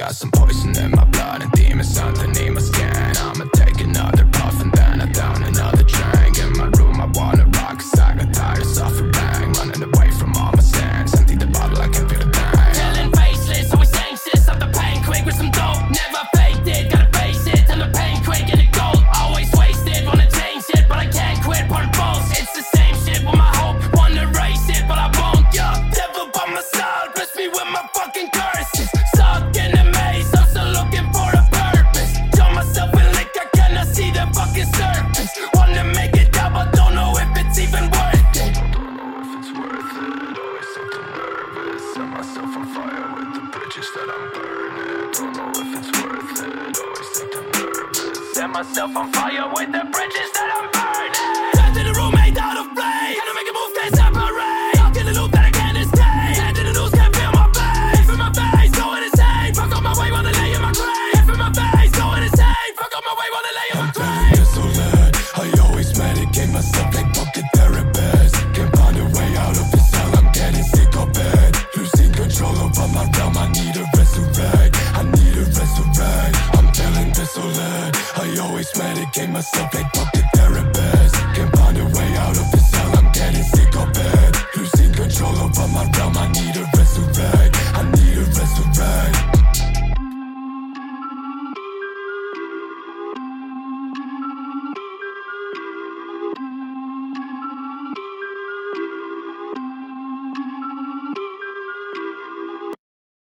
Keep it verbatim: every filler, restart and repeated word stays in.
got some poison in my blood and demons underneath my skin. I'ma take another puff and then I down another drink. In my room I wanna rock, cause I got tired of suffering. Running away from all my sins, empty the bottle, I can feel the pain. Feeling faceless, always anxious, up the pain quick with some dope. Never faked it, gotta face it, turn the pain quick and it gold. Always wasted, wanna change it, but I can't quit, part false. It's the same shit with my hope, wanna erase it, but I won't. Yo, devil by my side, bless me with my fucking curses. Stuck in a maze, I'm still looking for a purpose. Show myself in like I cannot see the fucking surface. Wanna make it out, but don't know if it's even worth it. Set myself on fire with the bridges that I'm burning. Don't know if it's worth it, always thinking nervous. Set myself on fire with the bridges that I'm burning. Trapped in a room made out of flame. Gotta make a move, can't separate. Stuck in a loop that I can't escape. Head in the news, can't feel my face. Feel my face, going insane. Fuck on my way, wanna lay in my grave. Feel my face, going insane. Fuck on my way, wanna lay in my grave. I'm feeling desolate. I always medicate myself like fucking therapist. Can't find a way out of this hell, I'm getting sick of it. Losing control over my realm, I need a resurrect. I need a resurrect. I'm feeling desolate. I always medicate myself like